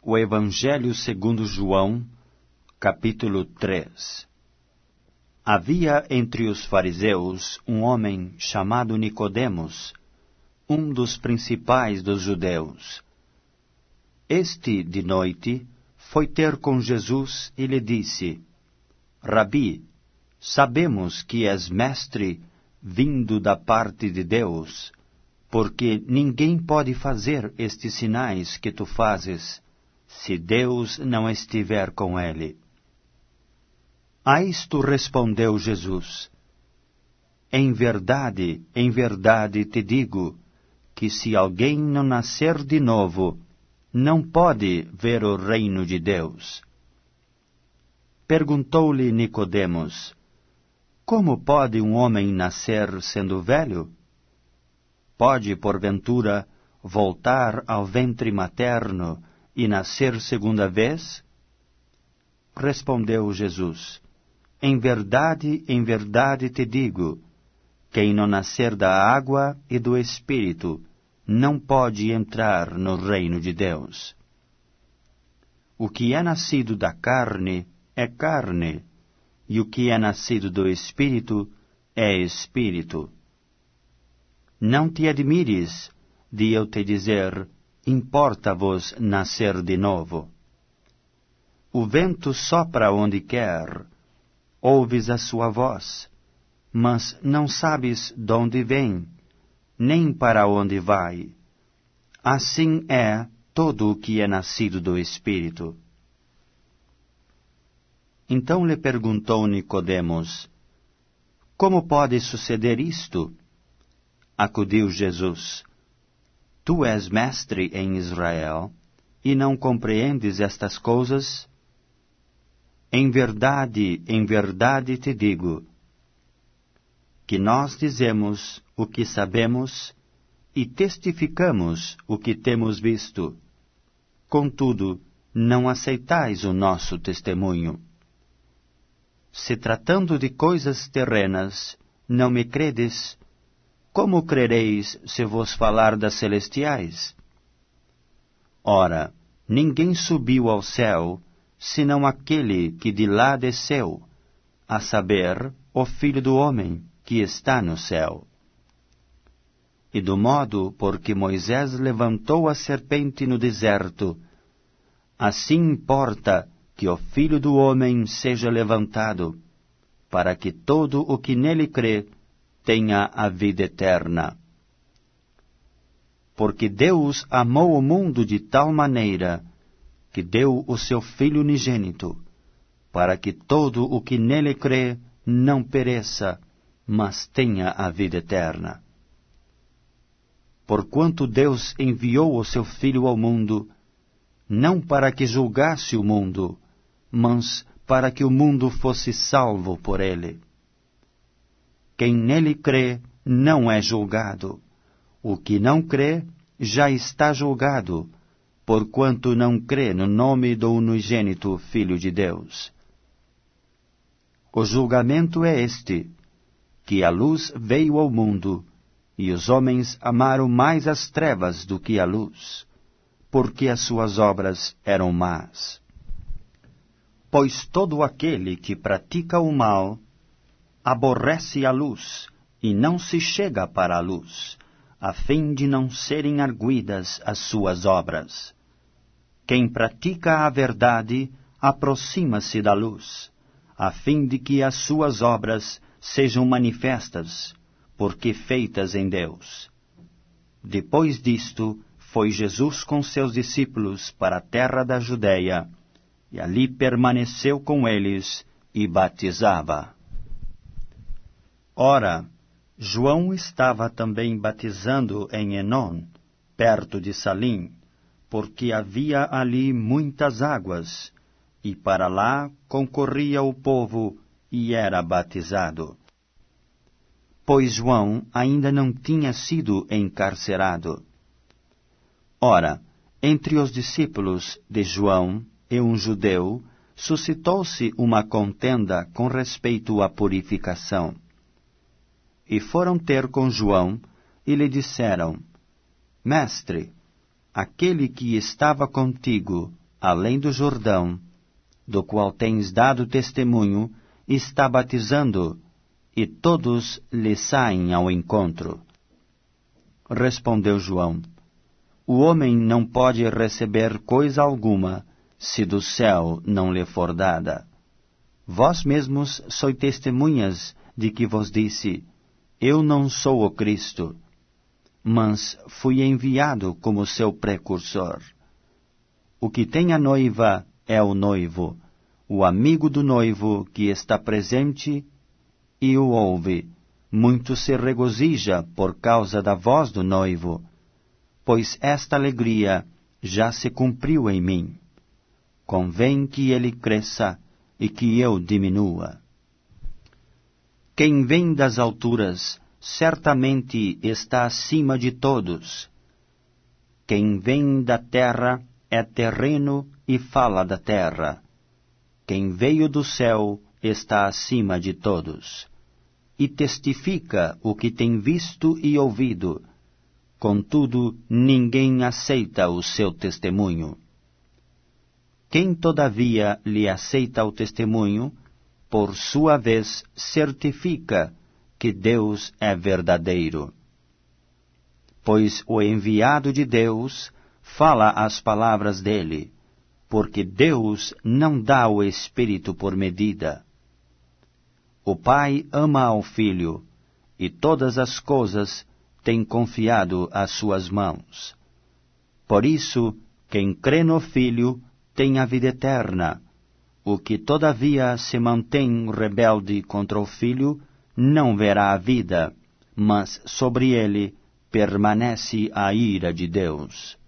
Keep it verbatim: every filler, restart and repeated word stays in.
O Evangelho segundo João, capítulo três. Havia entre os fariseus um homem chamado Nicodemos, um dos principais dos judeus. Este, de noite, foi ter com Jesus e lhe disse: Rabi, sabemos que és mestre vindo da parte de Deus, porque ninguém pode fazer estes sinais que tu fazes, se Deus não estiver com ele. A isto respondeu Jesus: Em verdade, em verdade te digo, que se alguém não nascer de novo, não pode ver o reino de Deus. Perguntou-lhe Nicodemos: Como pode um homem nascer sendo velho? Pode, porventura, voltar ao ventre materno e nascer segunda vez? Respondeu Jesus: Em verdade, em verdade te digo, quem não nascer da água e do Espírito não pode entrar no reino de Deus. O que é nascido da carne é carne, e o que é nascido do Espírito é Espírito. Não te admires de eu te dizer: importa-vos nascer de novo. O vento sopra onde quer, ouves a sua voz, mas não sabes de onde vem, nem para onde vai. Assim é todo o que é nascido do Espírito. Então lhe perguntou Nicodemos: Como pode suceder isto? Acudiu Jesus: Tu és mestre em Israel, e não compreendes estas coisas? Em verdade, em verdade te digo, que nós dizemos o que sabemos e testificamos o que temos visto. Contudo, não aceitais o nosso testemunho. Se tratando de coisas terrenas, não me credes, como crereis se vos falar das celestiais? Ora, ninguém subiu ao céu, senão aquele que de lá desceu, a saber, o Filho do Homem, que está no céu. E do modo por que Moisés levantou a serpente no deserto, assim importa que o Filho do Homem seja levantado, para que todo o que nele crê tenha a vida eterna. Porque Deus amou o mundo de tal maneira que deu o seu Filho unigênito, para que todo o que nele crê não pereça, mas tenha a vida eterna. Porquanto Deus enviou o seu Filho ao mundo, não para que julgasse o mundo, mas para que o mundo fosse salvo por ele. Quem nele crê não é julgado. O que não crê já está julgado, porquanto não crê no nome do unigênito Filho de Deus. O julgamento é este, que a luz veio ao mundo, e os homens amaram mais as trevas do que a luz, porque as suas obras eram más. Pois todo aquele que pratica o mal aborrece a luz, e não se chega para a luz, a fim de não serem arguidas as suas obras. Quem pratica a verdade aproxima-se da luz, a fim de que as suas obras sejam manifestas, porque feitas em Deus. Depois disto, foi Jesus com seus discípulos para a terra da Judéia, e ali permaneceu com eles e batizava. Ora, João estava também batizando em Enon, perto de Salim, porque havia ali muitas águas, e para lá concorria o povo e era batizado. Pois João ainda não tinha sido encarcerado. Ora, entre os discípulos de João e um judeu, suscitou-se uma contenda com respeito à purificação. E foram ter com João e lhe disseram: Mestre, aquele que estava contigo além do Jordão, do qual tens dado testemunho, está batizando, e todos lhe saem ao encontro. Respondeu João: O homem não pode receber coisa alguma, se do céu não lhe for dada. Vós mesmos sois testemunhas de que vos disse: Eu não sou o Cristo, mas fui enviado como seu precursor. O que tem a noiva é o noivo, o amigo do noivo que está presente e o ouve, muito se regozija por causa da voz do noivo, pois esta alegria já se cumpriu em mim. Convém que ele cresça e que eu diminua. Quem vem das alturas certamente está acima de todos. Quem vem da terra é terreno e fala da terra. Quem veio do céu está acima de todos, e testifica o que tem visto e ouvido. Contudo, ninguém aceita o seu testemunho. Quem, todavia, lhe aceita o testemunho, por sua vez certifica que Deus é verdadeiro. Pois o enviado de Deus fala as palavras dele, porque Deus não dá o Espírito por medida. O Pai ama ao Filho, e todas as coisas tem confiado às suas mãos. Por isso, quem crê no Filho tem a vida eterna. O que todavia se mantém rebelde contra o Filho não verá a vida, mas sobre ele permanece a ira de Deus.